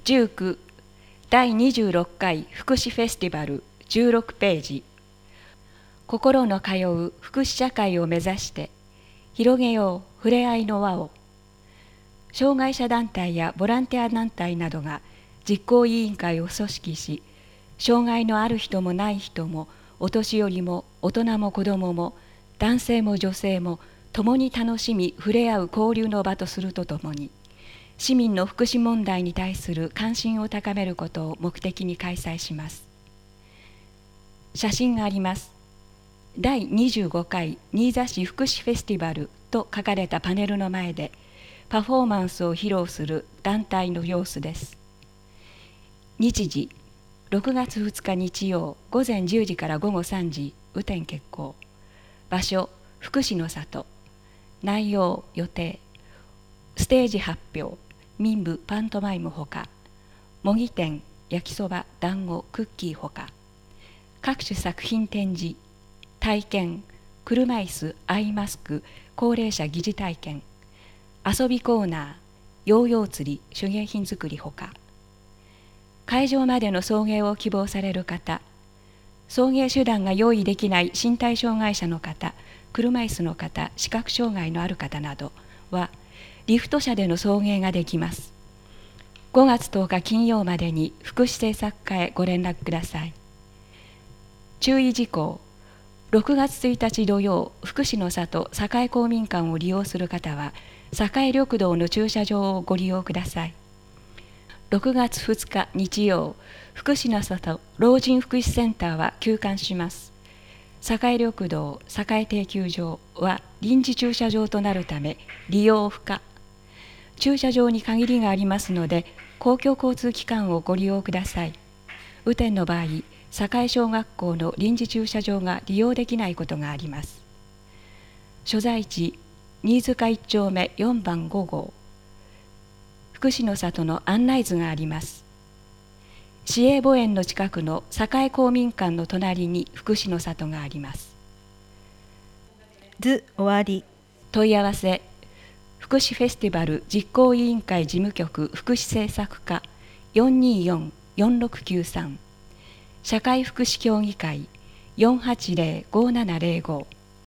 19第26回福祉フェスティバル16ページ。心の通う福祉社会を目指して広げようふれあいの輪を。障害者団体やボランティア団体などが実行委員会を組織し、障害のある人もない人もお年寄りも大人も子どもも男性も女性も共に楽しみ触れ合う交流の場とするとともに、市民の福祉問題に対する関心を高めることを目的に開催します。写真があります。第25回新座市福祉フェスティバルと書かれたパネルの前でパフォーマンスを披露する団体の様子です。日時6月2日日曜午前10時から午後3時雨天決行。場所福祉の里。内容予定ステージ発表、民舞パントマイムほか、模擬店、焼きそば、団子、クッキーほか、各種作品展示、体験、車椅子、アイマスク、高齢者疑似体験、遊びコーナー、ヨーヨー釣り、手芸品作りほか。会場までの送迎を希望される方、送迎手段が用意できない身体障害者の方、車椅子の方、視覚障害のある方などは、リフト車での送迎ができます。5月10日金曜までに福祉政策課へご連絡ください。注意事項。6月1日土曜、福祉の里栄公民館を利用する方は、栄緑道の駐車場をご利用ください。6月2日日曜、福祉の里老人福祉センターは休館します。栄緑道栄定休場は臨時駐車場となるため利用不可。駐車場に限りがありますので、公共交通機関をご利用ください。雨天の場合、栄小学校の臨時駐車場が利用できないことがあります。所在地、新塚1丁目4番5号。福祉の里の案内図があります。市営墓園の近くの栄公民館の隣に福祉の里があります。 図終わり。 問い合わせ、福祉フェスティバル実行委員会事務局福祉政策課 424-4693 社会福祉協議会 480-5705